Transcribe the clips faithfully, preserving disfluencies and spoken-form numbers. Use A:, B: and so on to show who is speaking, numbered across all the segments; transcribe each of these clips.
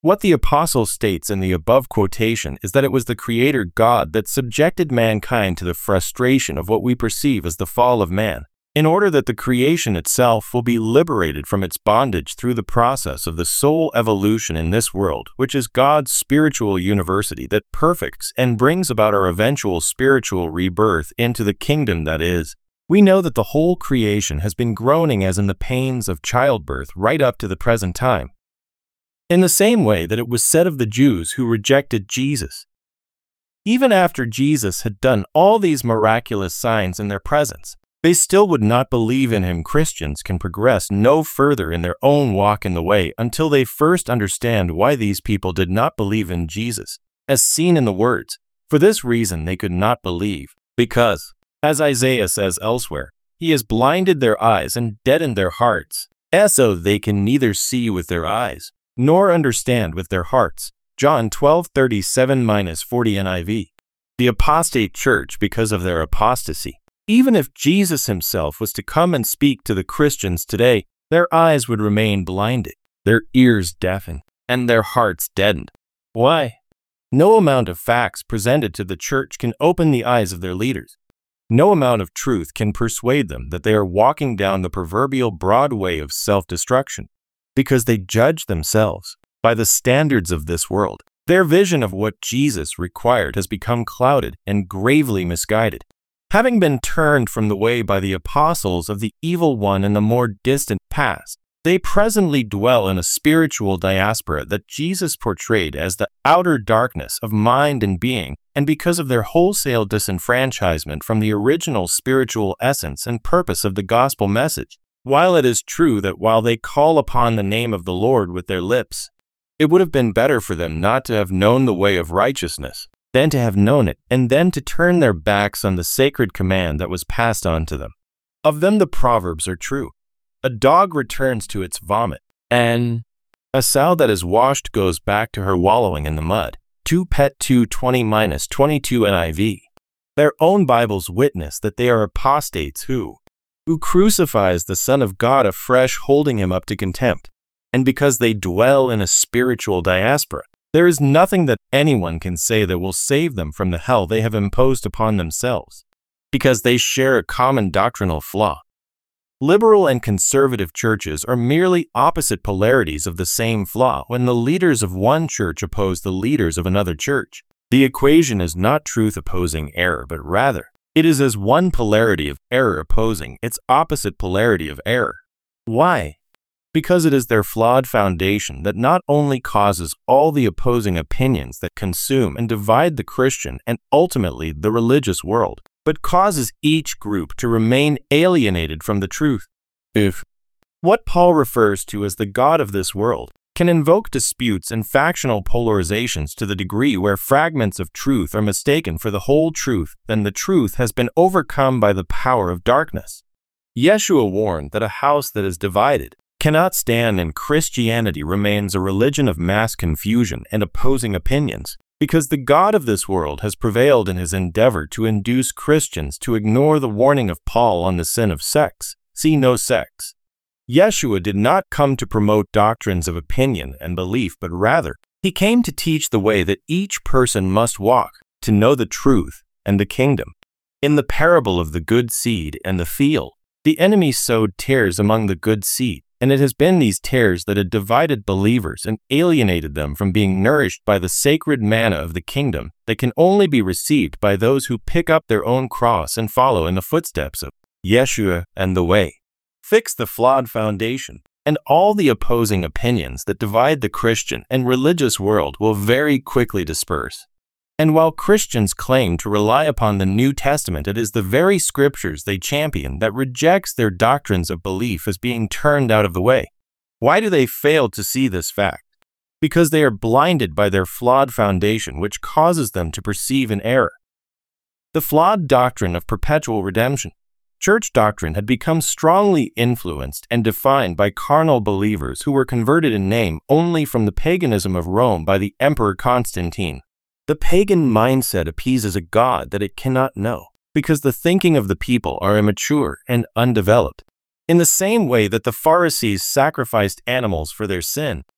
A: What the apostle states in the above quotation is that it was the Creator God that subjected mankind to the frustration of what we perceive as the fall of man, in order that the creation itself will be liberated from its bondage through the process of the soul evolution in this world, which is God's spiritual university that perfects and brings about our eventual spiritual rebirth into the kingdom that is. We know that the whole creation has been groaning as in the pains of childbirth right up to the present time, in the same way that it was said of the Jews who rejected Jesus. Even after Jesus had done all these miraculous signs in their presence, they still would not believe in him. Christians can progress no further in their own walk in the way until they first understand why these people did not believe in Jesus, as seen in the words, "For this reason they could not believe, because," as Isaiah says elsewhere, "He has blinded their eyes and deadened their hearts, so they can neither see with their eyes, nor understand with their hearts." John twelve thirty-seven to forty N I V. The apostate church because of their apostasy. Even if Jesus himself was to come and speak to the Christians today, their eyes would remain blinded, their ears deafened, and their hearts deadened. Why? No amount of facts presented to the church can open the eyes of their leaders. No amount of truth can persuade them that they are walking down the proverbial broad way of self-destruction, because they judge themselves by the standards of this world. Their vision of what Jesus required has become clouded and gravely misguided. Having been turned from the way by the apostles of the evil one in the more distant past, they presently dwell in a spiritual diaspora that Jesus portrayed as the outer darkness of mind and being, and because of their wholesale disenfranchisement from the original spiritual essence and purpose of the gospel message. While it is true that while they call upon the name of the Lord with their lips, it would have been better for them not to have known the way of righteousness than to have known it, and then to turn their backs on the sacred command that was passed on to them. Of them the proverbs are true. A dog returns to its vomit, and a sow that is washed goes back to her wallowing in the mud. two Pet two twenty to twenty-two N I V. Their own Bibles witness that they are apostates who, who crucifies the Son of God afresh, holding him up to contempt. And because they dwell in a spiritual diaspora, there is nothing that anyone can say that will save them from the hell they have imposed upon themselves, because they share a common doctrinal flaw. Liberal and conservative churches are merely opposite polarities of the same flaw. When the leaders of one church oppose the leaders of another church, the equation is not truth opposing error, but rather, it is as one polarity of error opposing its opposite polarity of error. Why? Because it is their flawed foundation that not only causes all the opposing opinions that consume and divide the Christian and ultimately the religious world, but causes each group to remain alienated from the truth. If what Paul refers to as the God of this world can invoke disputes and factional polarizations to the degree where fragments of truth are mistaken for the whole truth, then the truth has been overcome by the power of darkness. Yeshua warned that a house that is divided cannot stand, and Christianity remains a religion of mass confusion and opposing opinions, because the God of this world has prevailed in his endeavor to induce Christians to ignore the warning of Paul on the sin of sex. See no sex. Yeshua did not come to promote doctrines of opinion and belief, but rather, he came to teach the way that each person must walk, to know the truth and the kingdom. In the parable of the good seed and the field, the enemy sowed tares among the good seed, and it has been these tares that had divided believers and alienated them from being nourished by the sacred manna of the kingdom that can only be received by those who pick up their own cross and follow in the footsteps of Yeshua and the way. Fix the flawed foundation, and all the opposing opinions that divide the Christian and religious world will very quickly disperse. And while Christians claim to rely upon the New Testament, it is the very scriptures they champion that rejects their doctrines of belief as being turned out of the way. Why do they fail to see this fact? Because they are blinded by their flawed foundation, which causes them to perceive an error. The flawed doctrine of perpetual redemption. Church doctrine had become strongly influenced and defined by carnal believers who were converted in name only from the paganism of Rome by the Emperor Constantine. The pagan mindset appeases a God that it cannot know, because the thinking of the people are immature and undeveloped. In the same way that the Pharisees sacrificed animals for their sin,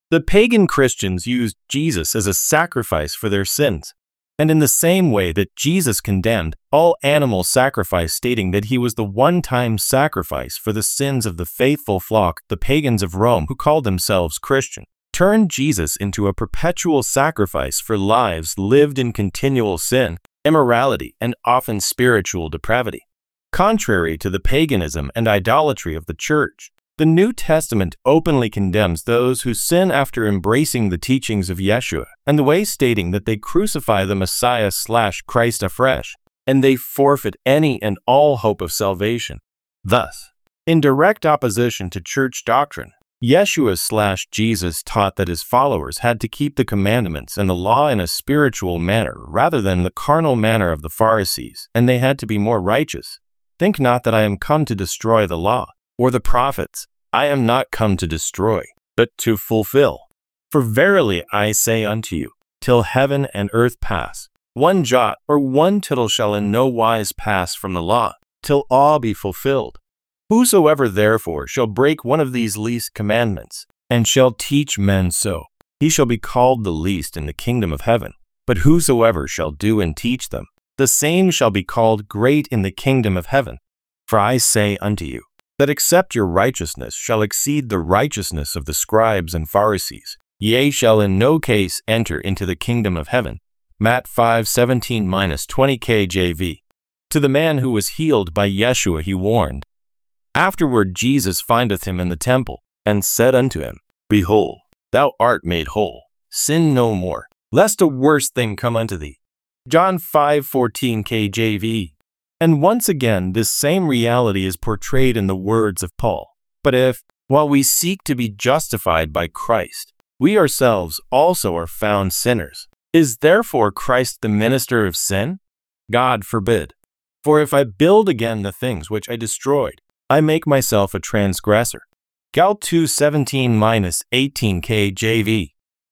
A: The pagan Christians used Jesus as a sacrifice for their sins, and in the same way that Jesus condemned all animal sacrifice, stating that he was the one-time sacrifice for the sins of the faithful flock, the pagans of Rome, who called themselves Christian, turned Jesus into a perpetual sacrifice for lives lived in continual sin, immorality, and often spiritual depravity. Contrary to the paganism and idolatry of the Church, the New Testament openly condemns those who sin after embracing the teachings of Yeshua and the way, stating that they crucify the Messiah slash Christ afresh, and they forfeit any and all hope of salvation. Thus, in direct opposition to church doctrine, Yeshua slash Jesus taught that his followers had to keep the commandments and the law in a spiritual manner rather than the carnal manner of the Pharisees, and they had to be more righteous. Think not that I am come to destroy the law, or the prophets. I am not come to destroy, but to fulfill. For verily I say unto you, till heaven and earth pass, one jot or one tittle shall in no wise pass from the law, till all be fulfilled. Whosoever therefore shall break one of these least commandments, and shall teach men so, he shall be called the least in the kingdom of heaven. But whosoever shall do and teach them, the same shall be called great in the kingdom of heaven. For I say unto you, that except your righteousness shall exceed the righteousness of the scribes and Pharisees, ye shall in no case enter into the kingdom of heaven. Matt five seventeen to twenty K J V. To the man who was healed by Yeshua he warned. Afterward Jesus findeth him in the temple, and said unto him, Behold, thou art made whole. Sin no more, lest a worse thing come unto thee. John five fourteen K J V. And once again, this same reality is portrayed in the words of Paul. But if, while we seek to be justified by Christ, we ourselves also are found sinners, is therefore Christ the minister of sin? God forbid. For if I build again the things which I destroyed, I make myself a transgressor. Gal two seventeen to eighteen K J V.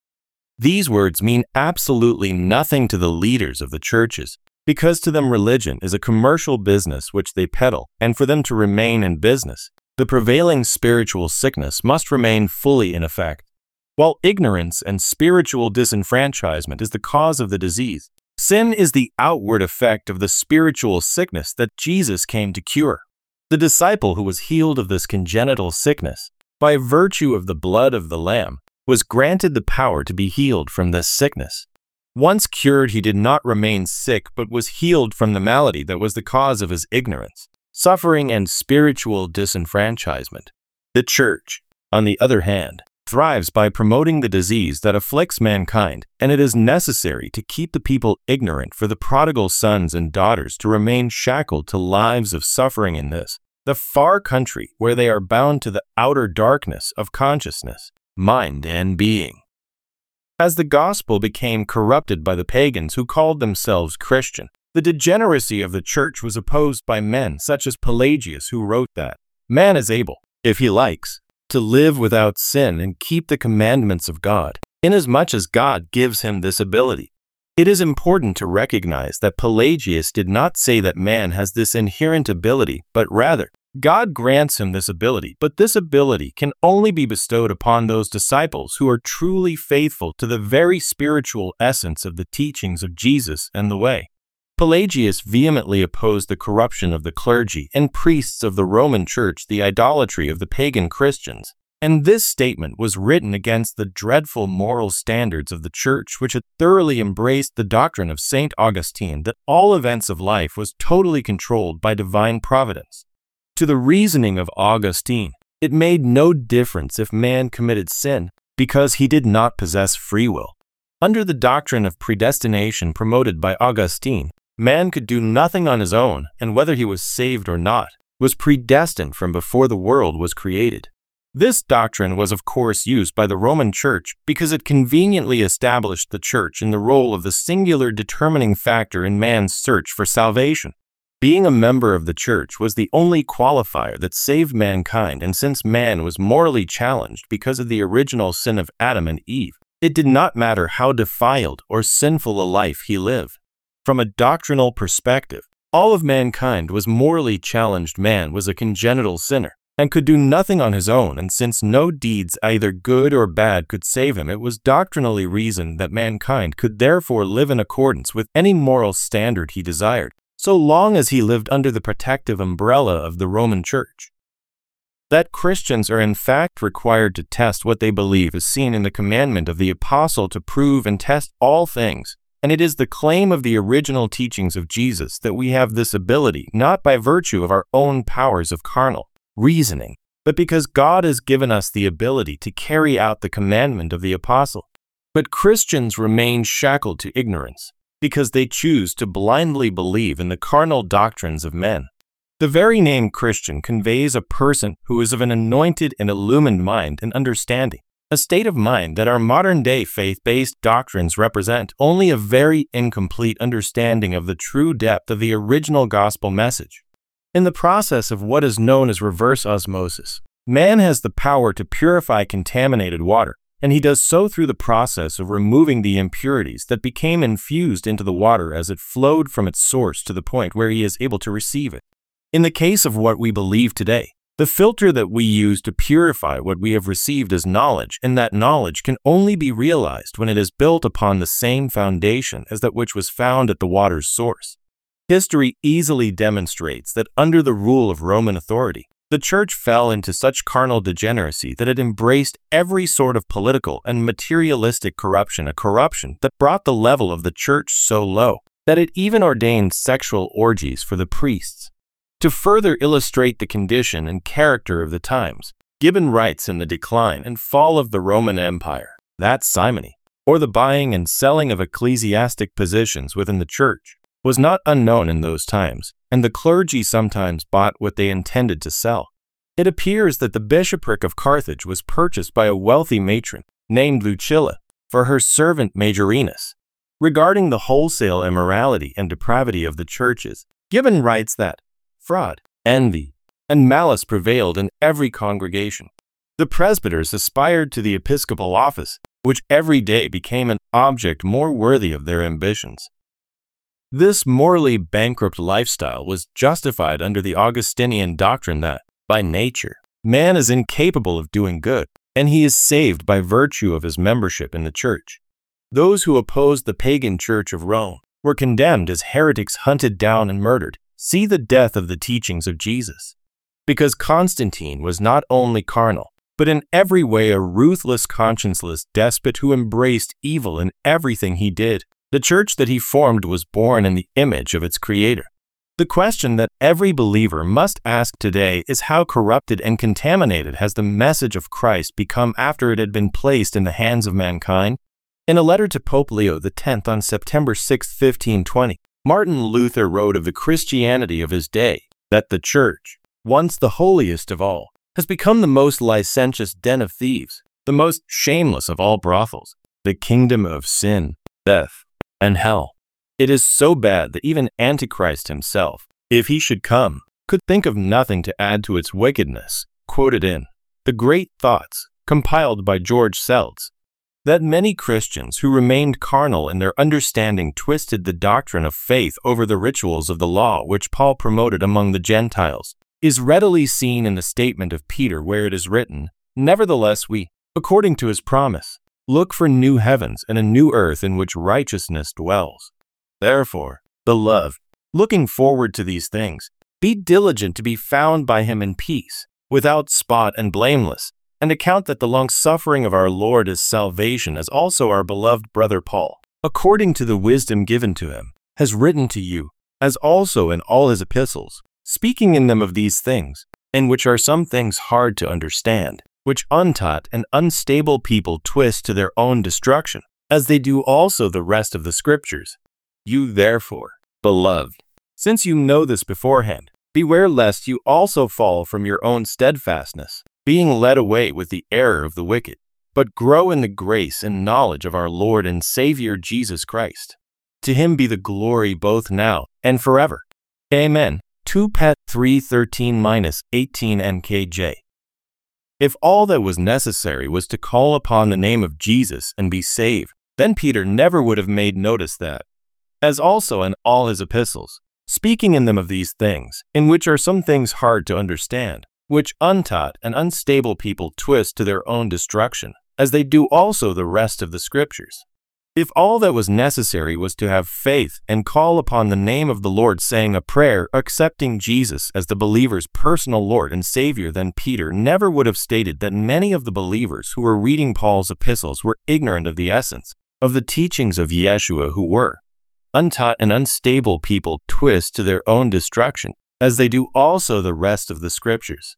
A: These words mean absolutely nothing to the leaders of the churches, because to them religion is a commercial business which they peddle, and for them to remain in business, the prevailing spiritual sickness must remain fully in effect. While ignorance and spiritual disenfranchisement is the cause of the disease, sin is the outward effect of the spiritual sickness that Jesus came to cure. The disciple who was healed of this congenital sickness, by virtue of the blood of the Lamb, was granted the power to be healed from this sickness. Once cured, he did not remain sick, but was healed from the malady that was the cause of his ignorance, suffering, and spiritual disenfranchisement. The church, on the other hand, thrives by promoting the disease that afflicts mankind, and it is necessary to keep the people ignorant for the prodigal sons and daughters to remain shackled to lives of suffering in this, the far country where they are bound to the outer darkness of consciousness, mind, and being. As the gospel became corrupted by the pagans who called themselves Christian, the degeneracy of the church was opposed by men such as Pelagius, who wrote that man is able, if he likes, to live without sin and keep the commandments of God, inasmuch as God gives him this ability. It is important to recognize that Pelagius did not say that man has this inherent ability, but rather, God grants him this ability, but this ability can only be bestowed upon those disciples who are truly faithful to the very spiritual essence of the teachings of Jesus and the way. Pelagius vehemently opposed the corruption of the clergy and priests of the Roman Church, the idolatry of the pagan Christians, and this statement was written against the dreadful moral standards of the Church, which had thoroughly embraced the doctrine of Saint Augustine that all events of life was totally controlled by divine providence. To the reasoning of Augustine, it made no difference if man committed sin, because he did not possess free will. Under the doctrine of predestination promoted by Augustine, man could do nothing on his own, and whether he was saved or not, was predestined from before the world was created. This doctrine was of course used by the Roman Church because it conveniently established the Church in the role of the singular determining factor in man's search for salvation. Being a member of the Church was the only qualifier that saved mankind, and since man was morally challenged because of the original sin of Adam and Eve, it did not matter how defiled or sinful a life he lived. From a doctrinal perspective, all of mankind was morally challenged. Man was a congenital sinner, and could do nothing on his own, and since no deeds, either good or bad, could save him, it was doctrinally reasoned that mankind could therefore live in accordance with any moral standard he desired, so long as he lived under the protective umbrella of the Roman Church. That Christians are in fact required to test what they believe is seen in the commandment of the Apostle to prove and test all things, and it is the claim of the original teachings of Jesus that we have this ability not by virtue of our own powers of carnal reasoning, but because God has given us the ability to carry out the commandment of the Apostle. But Christians remain shackled to ignorance, because they choose to blindly believe in the carnal doctrines of men. The very name Christian conveys a person who is of an anointed and illumined mind and understanding, a state of mind that our modern-day faith-based doctrines represent only a very incomplete understanding of the true depth of the original gospel message. In the process of what is known as reverse osmosis, man has the power to purify contaminated water, and he does so through the process of removing the impurities that became infused into the water as it flowed from its source to the point where he is able to receive it. In the case of what we believe today, the filter that we use to purify what we have received is knowledge, and that knowledge can only be realized when it is built upon the same foundation as that which was found at the water's source. History easily demonstrates that under the rule of Roman authority, the Church fell into such carnal degeneracy that it embraced every sort of political and materialistic corruption, a corruption that brought the level of the Church so low that it even ordained sexual orgies for the priests. To further illustrate the condition and character of the times, Gibbon writes in The Decline and Fall of the Roman Empire that simony, or the buying and selling of ecclesiastic positions within the Church, was not unknown in those times, and the clergy sometimes bought what they intended to sell. It appears that the bishopric of Carthage was purchased by a wealthy matron named Lucilla for her servant Majorinus. Regarding the wholesale immorality and depravity of the churches, Gibbon writes that fraud, envy, and malice prevailed in every congregation. The presbyters aspired to the episcopal office, which every day became an object more worthy of their ambitions. This morally bankrupt lifestyle was justified under the Augustinian doctrine that, by nature, man is incapable of doing good, and he is saved by virtue of his membership in the Church. Those who opposed the pagan Church of Rome were condemned as heretics, hunted down and murdered. See the death of the teachings of Jesus. Because Constantine was not only carnal, but in every way a ruthless, conscienceless despot who embraced evil in everything he did, the church that he formed was born in the image of its creator. The question that every believer must ask today is how corrupted and contaminated has the message of Christ become after it had been placed in the hands of mankind? In a letter to Pope Leo the tenth on September sixth, fifteen twenty, Martin Luther wrote of the Christianity of his day that the Church, once the holiest of all, has become the most licentious den of thieves, the most shameless of all brothels, the kingdom of sin, death, and hell. It is so bad that even Antichrist himself, if he should come, could think of nothing to add to its wickedness. Quoted in The Great Thoughts, compiled by George Seltz, that many Christians who remained carnal in their understanding twisted the doctrine of faith over the rituals of the law which Paul promoted among the Gentiles, is readily seen in the statement of Peter where it is written, "Nevertheless we, according to his promise, look for new heavens and a new earth in which righteousness dwells. Therefore, beloved, looking forward to these things, be diligent to be found by him in peace, without spot and blameless, and account that the long-suffering of our Lord is salvation, as also our beloved brother Paul, according to the wisdom given to him, has written to you, as also in all his epistles, speaking in them of these things, in which are some things hard to understand, which untaught and unstable people twist to their own destruction, as they do also the rest of the Scriptures. You therefore, beloved, since you know this beforehand, beware lest you also fall from your own steadfastness, being led away with the error of the wicked, but grow in the grace and knowledge of our Lord and Savior Jesus Christ. To him be the glory both now and forever. Amen. two Peter three thirteen to eighteen N K J. If all that was necessary was to call upon the name of Jesus and be saved, then Peter never would have made notice that, as also in all his epistles, speaking in them of these things, in which are some things hard to understand, which untaught and unstable people twist to their own destruction, as they do also the rest of the Scriptures. If all that was necessary was to have faith and call upon the name of the Lord, saying a prayer, accepting Jesus as the believer's personal Lord and Savior, then Peter never would have stated that many of the believers who were reading Paul's epistles were ignorant of the essence of the teachings of Yeshua, who were untaught and unstable people twist to their own destruction, as they do also the rest of the Scriptures.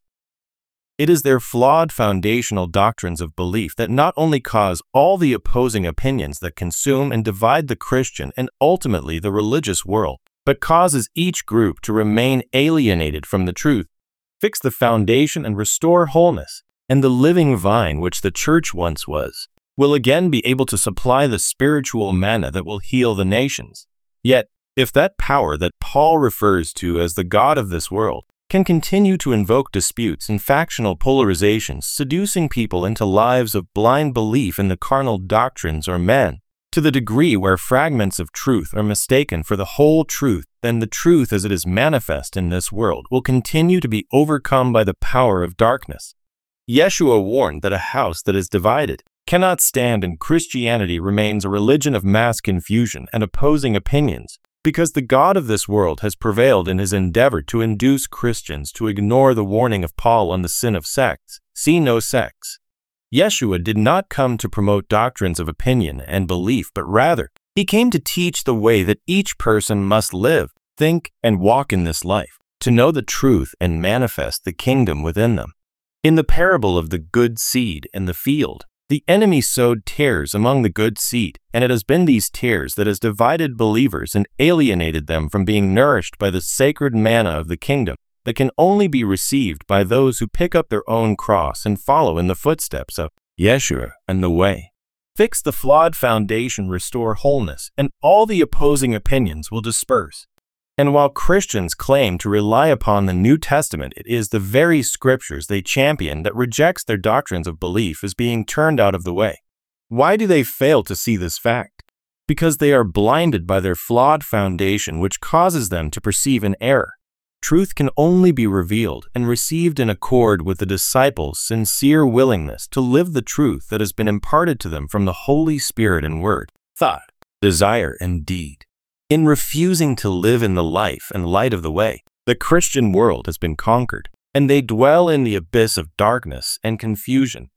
A: It is their flawed foundational doctrines of belief that not only cause all the opposing opinions that consume and divide the Christian and ultimately the religious world, but causes each group to remain alienated from the truth, fix the foundation and restore wholeness, and the living vine which the church once was, will again be able to supply the spiritual manna that will heal the nations. Yet, if that power that Paul refers to as the God of this world can continue to invoke disputes and factional polarizations, seducing people into lives of blind belief in the carnal doctrines or men, to the degree where fragments of truth are mistaken for the whole truth, then the truth as it is manifest in this world will continue to be overcome by the power of darkness. Yeshua warned that a house that is divided cannot stand, and Christianity remains a religion of mass confusion and opposing opinions, because the God of this world has prevailed in his endeavor to induce Christians to ignore the warning of Paul on the sin of sects. See no sects. Yeshua did not come to promote doctrines of opinion and belief, but rather, he came to teach the way that each person must live, think, and walk in this life, to know the truth and manifest the kingdom within them. In the parable of the good seed and the field, the enemy sowed tares among the good seed, and it has been these tares that has divided believers and alienated them from being nourished by the sacred manna of the kingdom that can only be received by those who pick up their own cross and follow in the footsteps of Yeshua and the way. Fix the flawed foundation, restore wholeness, and all the opposing opinions will disperse. And while Christians claim to rely upon the New Testament, it is the very Scriptures they champion that rejects their doctrines of belief as being turned out of the way. Why do they fail to see this fact? Because they are blinded by their flawed foundation, which causes them to perceive an error. Truth can only be revealed and received in accord with the disciples' sincere willingness to live the truth that has been imparted to them from the Holy Spirit in word, thought, desire, and deed. In refusing to live in the life and light of the way, the Christian world has been conquered, and they dwell in the abyss of darkness and confusion.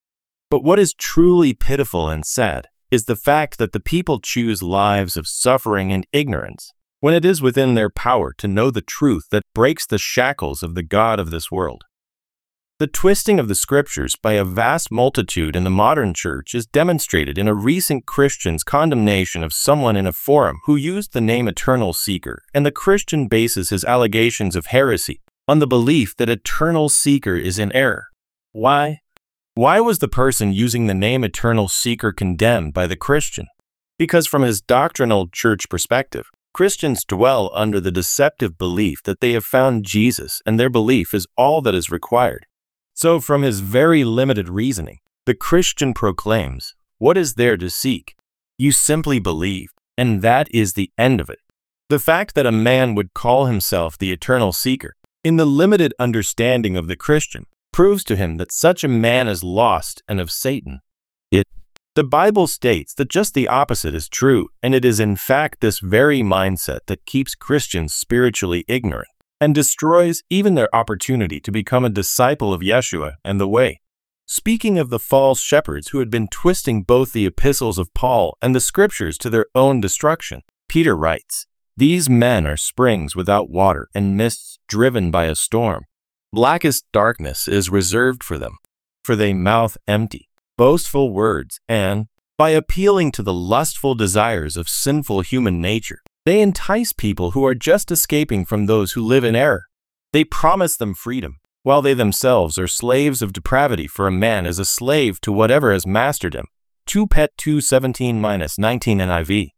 A: But what is truly pitiful and sad is the fact that the people choose lives of suffering and ignorance, when it is within their power to know the truth that breaks the shackles of the God of this world. The twisting of the Scriptures by a vast multitude in the modern church is demonstrated in a recent Christian's condemnation of someone in a forum who used the name Eternal Seeker, and the Christian bases his allegations of heresy on the belief that Eternal Seeker is in error. Why? Why was the person using the name Eternal Seeker condemned by the Christian? Because from his doctrinal church perspective, Christians dwell under the deceptive belief that they have found Jesus and their belief is all that is required. So from his very limited reasoning, the Christian proclaims, what is there to seek? You simply believe, and that is the end of it. The fact that a man would call himself the Eternal Seeker, in the limited understanding of the Christian, proves to him that such a man is lost and of Satan. It, the Bible states that just the opposite is true, and it is in fact this very mindset that keeps Christians spiritually ignorant and destroys even their opportunity to become a disciple of Yeshua and the way. Speaking of the false shepherds who had been twisting both the epistles of Paul and the Scriptures to their own destruction, Peter writes, "These men are springs without water and mists driven by a storm. Blackest darkness is reserved for them, for they mouth empty, boastful words, and, by appealing to the lustful desires of sinful human nature, they entice people who are just escaping from those who live in error. They promise them freedom, while they themselves are slaves of depravity, for a man is a slave to whatever has mastered him." two Pet two seventeen to nineteen N I V.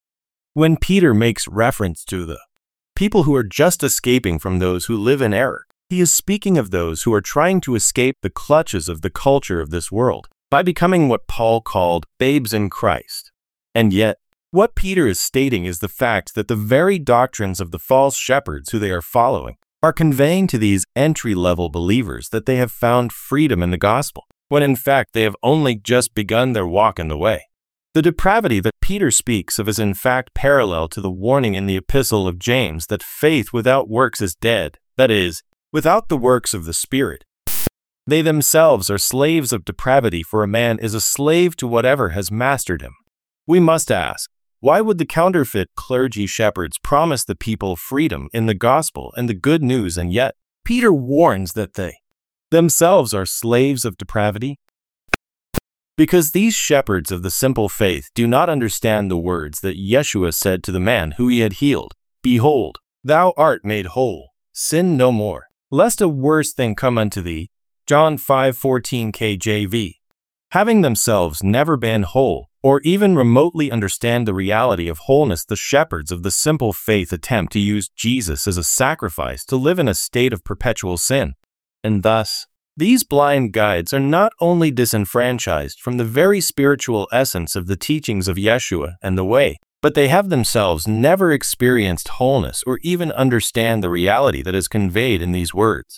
A: When Peter makes reference to the people who are just escaping from those who live in error, he is speaking of those who are trying to escape the clutches of the culture of this world by becoming what Paul called babes in Christ. And yet, what Peter is stating is the fact that the very doctrines of the false shepherds who they are following are conveying to these entry-level believers that they have found freedom in the gospel, when in fact they have only just begun their walk in the way. The depravity that Peter speaks of is in fact parallel to the warning in the epistle of James that faith without works is dead, that is, without the works of the Spirit. They themselves are slaves of depravity, for a man is a slave to whatever has mastered him. We must ask, why would the counterfeit clergy shepherds promise the people freedom in the gospel and the good news, and yet Peter warns that they themselves are slaves of depravity? Because these shepherds of the simple faith do not understand the words that Yeshua said to the man who he had healed, "Behold, thou art made whole, sin no more, lest a worse thing come unto thee." John five fourteen K J V. Having themselves never been whole, or even remotely understand the reality of wholeness, the shepherds of the simple faith attempt to use Jesus as a sacrifice to live in a state of perpetual sin. And thus, these blind guides are not only disenfranchised from the very spiritual essence of the teachings of Yeshua and the way, but they have themselves never experienced wholeness or even understand the reality that is conveyed in these words.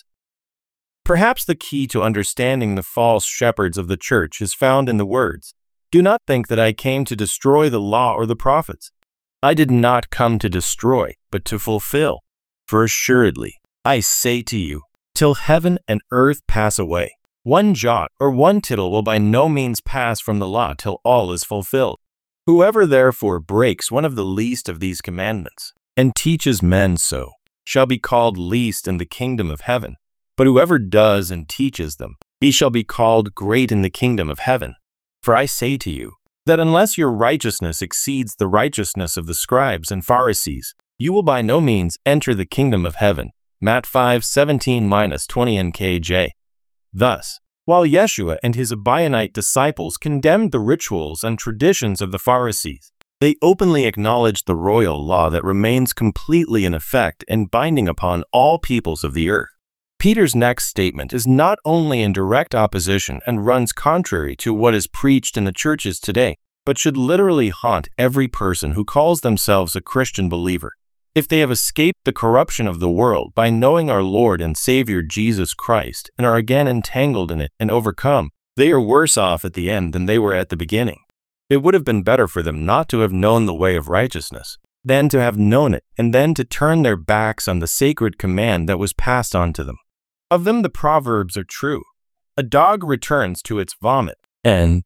A: Perhaps the key to understanding the false shepherds of the church is found in the words, "Do not think that I came to destroy the law or the prophets. I did not come to destroy, but to fulfill. For assuredly, I say to you, till heaven and earth pass away, one jot or one tittle will by no means pass from the law till all is fulfilled. Whoever therefore breaks one of the least of these commandments, and teaches men so, shall be called least in the kingdom of heaven. But whoever does and teaches them, he shall be called great in the kingdom of heaven. For I say to you, that unless your righteousness exceeds the righteousness of the scribes and Pharisees, you will by no means enter the kingdom of heaven." Matt five seventeen to twenty N K J. Thus, while Yeshua and his Abionite disciples condemned the rituals and traditions of the Pharisees, they openly acknowledged the royal law that remains completely in effect and binding upon all peoples of the earth. Peter's next statement is not only in direct opposition and runs contrary to what is preached in the churches today, but should literally haunt every person who calls themselves a Christian believer. If they have escaped the corruption of the world by knowing our Lord and Savior Jesus Christ and are again entangled in it and overcome, they are worse off at the end than they were at the beginning. It would have been better for them not to have known the way of righteousness, than to have known it and then to turn their backs on the sacred command that was passed on to them. Of them the proverbs are true. A dog returns to its vomit, and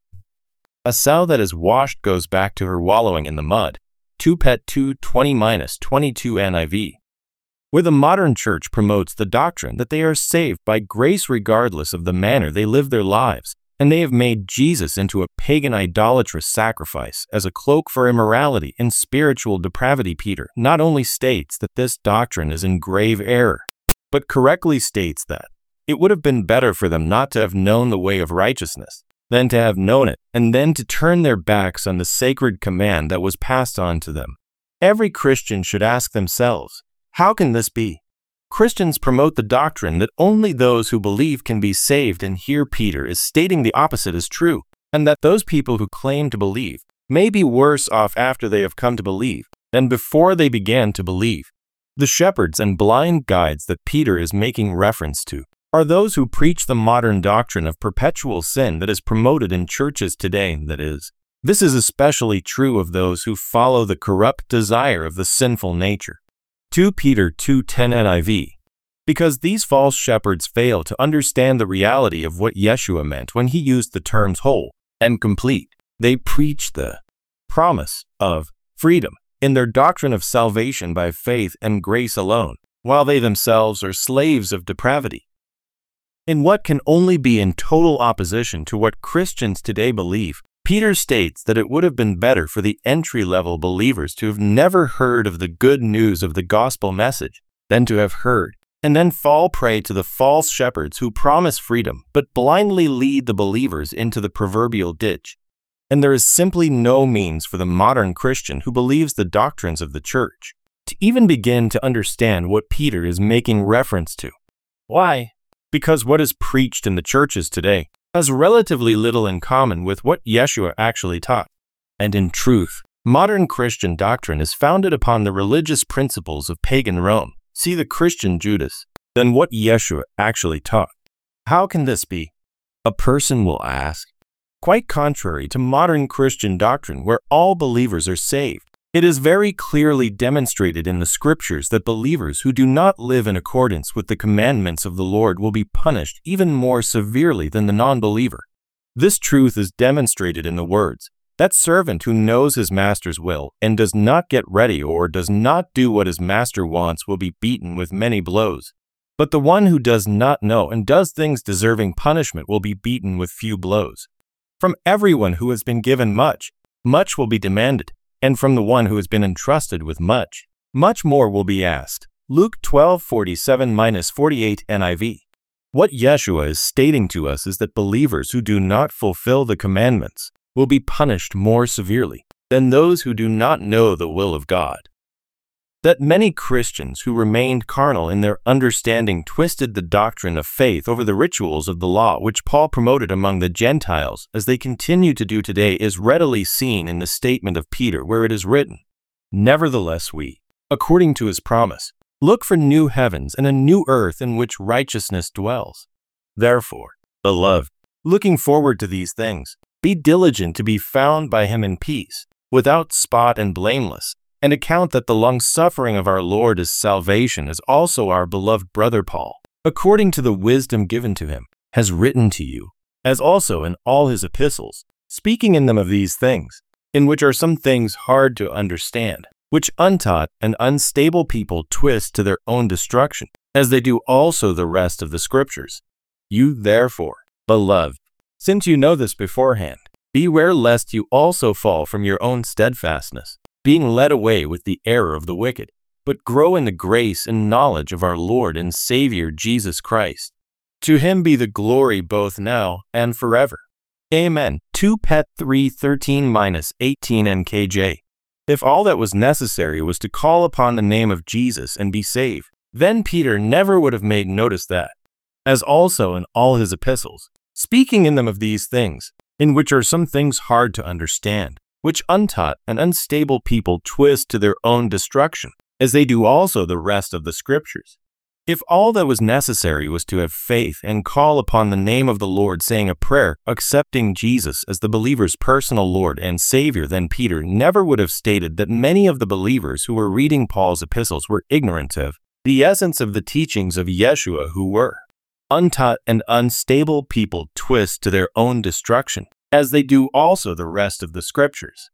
A: a sow that is washed goes back to her wallowing in the mud. two Pet two twenty to twenty-two N I V. Where the modern church promotes the doctrine that they are saved by grace regardless of the manner they live their lives, and they have made Jesus into a pagan idolatrous sacrifice as a cloak for immorality and spiritual depravity, Peter not only states that this doctrine is in grave error, but correctly states that it would have been better for them not to have known the way of righteousness, than to have known it, and then to turn their backs on the sacred command that was passed on to them. Every Christian should ask themselves, how can this be? Christians promote the doctrine that only those who believe can be saved, and here Peter is stating the opposite is true, and that those people who claim to believe may be worse off after they have come to believe than before they began to believe. The shepherds and blind guides that Peter is making reference to are those who preach the modern doctrine of perpetual sin that is promoted in churches today, that is. This is especially true of those who follow the corrupt desire of the sinful nature. two Peter two ten N I V. Because these false shepherds fail to understand the reality of what Yeshua meant when he used the terms whole and complete, they preach the promise of freedom in their doctrine of salvation by faith and grace alone, while they themselves are slaves of depravity. In what can only be in total opposition to what Christians today believe, Peter states that it would have been better for the entry-level believers to have never heard of the good news of the gospel message than to have heard, and then fall prey to the false shepherds who promise freedom but blindly lead the believers into the proverbial ditch. And there is simply no means for the modern Christian who believes the doctrines of the church to even begin to understand what Peter is making reference to. Why? Because what is preached in the churches today has relatively little in common with what Yeshua actually taught. And in truth, modern Christian doctrine is founded upon the religious principles of pagan Rome, See the Christian Judas, than what Yeshua actually taught. How can this be? A person will ask. Quite contrary to modern Christian doctrine where all believers are saved, it is very clearly demonstrated in the scriptures that believers who do not live in accordance with the commandments of the Lord will be punished even more severely than the non-believer. This truth is demonstrated in the words, "That servant who knows his master's will and does not get ready or does not do what his master wants will be beaten with many blows. But the one who does not know and does things deserving punishment will be beaten with few blows. From everyone who has been given much, much will be demanded. And from the one who has been entrusted with much, much more will be asked." Luke twelve forty-seven to forty-eight N I V. What Yeshua is stating to us is that believers who do not fulfill the commandments will be punished more severely than those who do not know the will of God. That many Christians who remained carnal in their understanding twisted the doctrine of faith over the rituals of the law which Paul promoted among the Gentiles as they continue to do today is readily seen in the statement of Peter where it is written, "Nevertheless we, according to his promise, look for new heavens and a new earth in which righteousness dwells. Therefore, beloved, looking forward to these things, be diligent to be found by him in peace, without spot and blameless, and account that the long-suffering of our Lord is salvation, as also our beloved brother Paul, according to the wisdom given to him, has written to you, as also in all his epistles, speaking in them of these things, in which are some things hard to understand, which untaught and unstable people twist to their own destruction, as they do also the rest of the Scriptures. You therefore, beloved, since you know this beforehand, beware lest you also fall from your own steadfastness, being led away with the error of the wicked, but grow in the grace and knowledge of our Lord and Savior Jesus Christ. To him be the glory both now and forever. Amen. Second Peter three thirteen to eighteen N K J. If all that was necessary was to call upon the name of Jesus and be saved, then Peter never would have made notice that, as also in all his epistles, speaking in them of these things, in which are some things hard to understand, which untaught and unstable people twist to their own destruction, as they do also the rest of the Scriptures. If all that was necessary was to have faith and call upon the name of the Lord, saying a prayer, accepting Jesus as the believer's personal Lord and Savior, then Peter never would have stated that many of the believers who were reading Paul's epistles were ignorant of the essence of the teachings of Yeshua, who were untaught and unstable people twist to their own destruction, as they do also the rest of the Scriptures.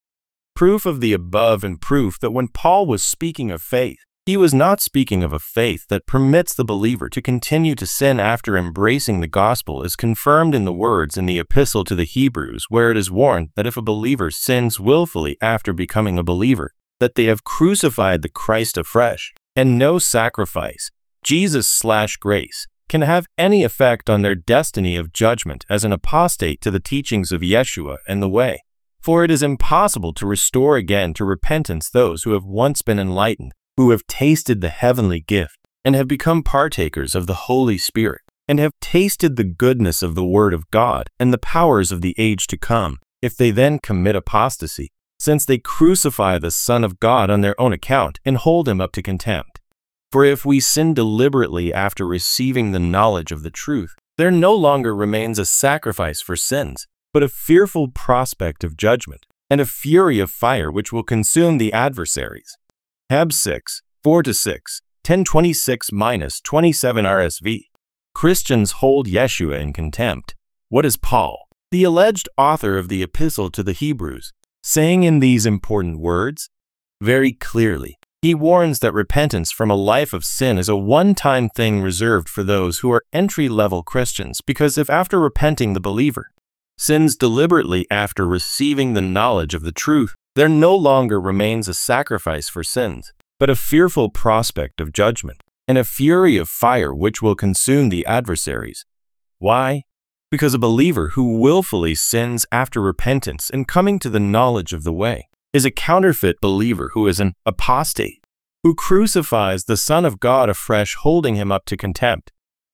A: Proof of the above and proof that when Paul was speaking of faith, he was not speaking of a faith that permits the believer to continue to sin after embracing the gospel is confirmed in the words in the epistle to the Hebrews, where it is warned that if a believer sins willfully after becoming a believer, that they have crucified the Christ afresh, and no sacrifice, Jesus slash grace, can have any effect on their destiny of judgment as an apostate to the teachings of Yeshua and the way. For it is impossible to restore again to repentance those who have once been enlightened, who have tasted the heavenly gift, and have become partakers of the Holy Spirit, and have tasted the goodness of the Word of God and the powers of the age to come, if they then commit apostasy, since they crucify the Son of God on their own account and hold him up to contempt. For if we sin deliberately after receiving the knowledge of the truth, there no longer remains a sacrifice for sins, but a fearful prospect of judgment, and a fury of fire which will consume the adversaries. Heb six, four to six, ten twenty-six to twenty-seven R S V. Christians hold Yeshua in contempt. What is Paul, the alleged author of the epistle to the Hebrews, saying in these important words? Very clearly, he warns that repentance from a life of sin is a one-time thing reserved for those who are entry-level Christians, because if after repenting the believer sins deliberately after receiving the knowledge of the truth, there no longer remains a sacrifice for sins, but a fearful prospect of judgment, and a fury of fire which will consume the adversaries. Why? Because a believer who willfully sins after repentance and coming to the knowledge of the way is a counterfeit believer who is an apostate, who crucifies the Son of God afresh, holding him up to contempt.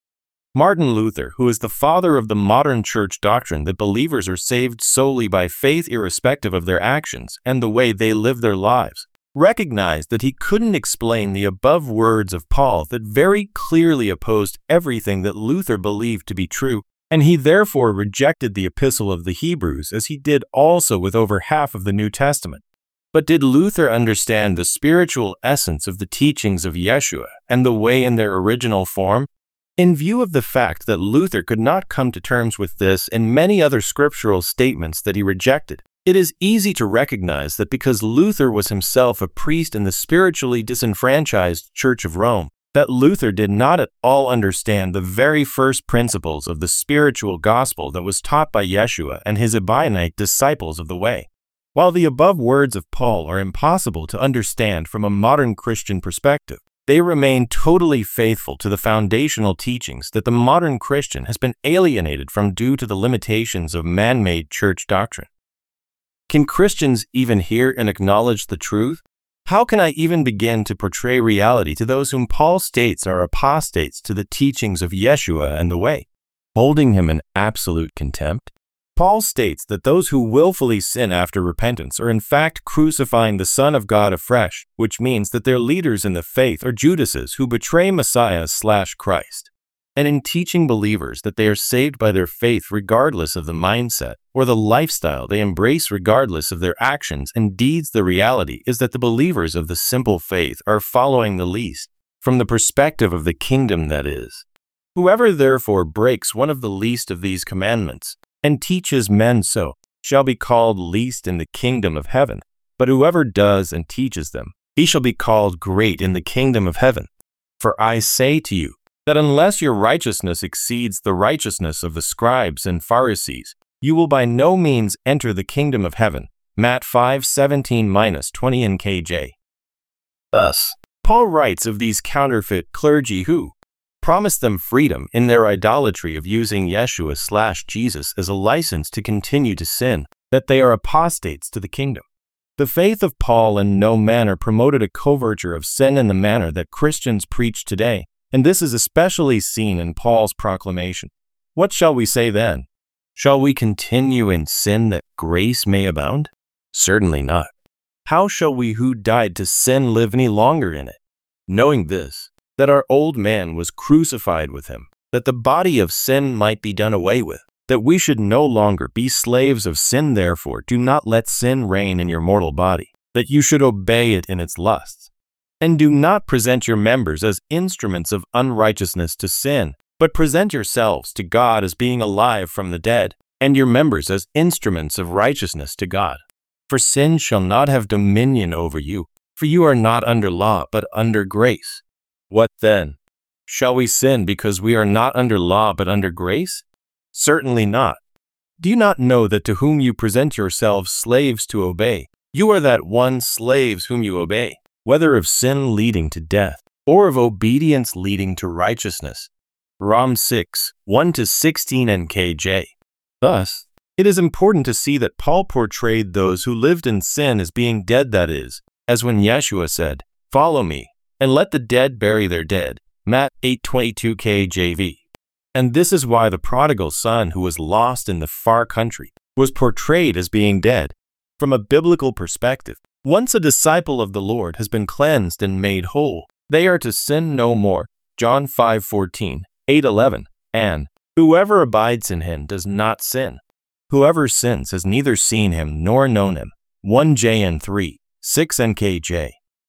A: Martin Luther, who is the father of the modern church doctrine that believers are saved solely by faith irrespective of their actions and the way they live their lives, recognized that he couldn't explain the above words of Paul that very clearly opposed everything that Luther believed to be true, and he therefore rejected the Epistle of the Hebrews, as he did also with over half of the New Testament. But did Luther understand the spiritual essence of the teachings of Yeshua and the way in their original form? In view of the fact that Luther could not come to terms with this and many other scriptural statements that he rejected, it is easy to recognize that because Luther was himself a priest in the spiritually disenfranchised Church of Rome, that Luther did not at all understand the very first principles of the spiritual gospel that was taught by Yeshua and his Ebionite disciples of the way. While the above words of Paul are impossible to understand from a modern Christian perspective, they remain totally faithful to the foundational teachings that the modern Christian has been alienated from due to the limitations of man-made church doctrine. Can Christians even hear and acknowledge the truth? How can I even begin to portray reality to those whom Paul states are apostates to the teachings of Yeshua and the way, holding him in absolute contempt? Paul states that those who willfully sin after repentance are in fact crucifying the Son of God afresh, which means that their leaders in the faith are Judases who betray Messiah slash Christ. And in teaching believers that they are saved by their faith regardless of the mindset or the lifestyle they embrace regardless of their actions and deeds, the reality is that the believers of the simple faith are following the least, from the perspective of the kingdom that is. Whoever therefore breaks one of the least of these commandments and teaches men so shall be called least in the kingdom of heaven, but whoever does and teaches them, he shall be called great in the kingdom of heaven. For I say to you, that unless your righteousness exceeds the righteousness of the scribes and Pharisees, you will by no means enter the kingdom of heaven. Matt five seventeen to twenty N K J. Thus, Paul writes of these counterfeit clergy who promise them freedom in their idolatry of using Yeshua slash Jesus as a license to continue to sin, that they are apostates to the kingdom. The faith of Paul in no manner promoted a coverture of sin in the manner that Christians preach today, and this is especially seen in Paul's proclamation. What shall we say then? Shall we continue in sin that grace may abound? Certainly not. How shall we who died to sin live any longer in it? Knowing this, that our old man was crucified with him, that the body of sin might be done away with, that we should no longer be slaves of sin. Therefore do not let sin reign in your mortal body, that you should obey it in its lusts. And do not present your members as instruments of unrighteousness to sin, but present yourselves to God as being alive from the dead, and your members as instruments of righteousness to God. For sin shall not have dominion over you, for you are not under law, but under grace. What then? Shall we sin because we are not under law, but under grace? Certainly not. Do you not know that to whom you present yourselves slaves to obey, you are that one slaves whom you obey, whether of sin leading to death, or of obedience leading to righteousness? Romans six one to sixteen N K J. Thus, it is important to see that Paul portrayed those who lived in sin as being dead, that is, as when Yeshua said, "Follow me, and let the dead bury their dead." Matt eight twenty-two K J V. And this is why the prodigal son who was lost in the far country was portrayed as being dead. From a biblical perspective, once a disciple of the Lord has been cleansed and made whole, they are to sin no more. John five fourteen, eight eleven, and whoever abides in him does not sin. Whoever sins has neither seen him nor known him. First John three, six N K J.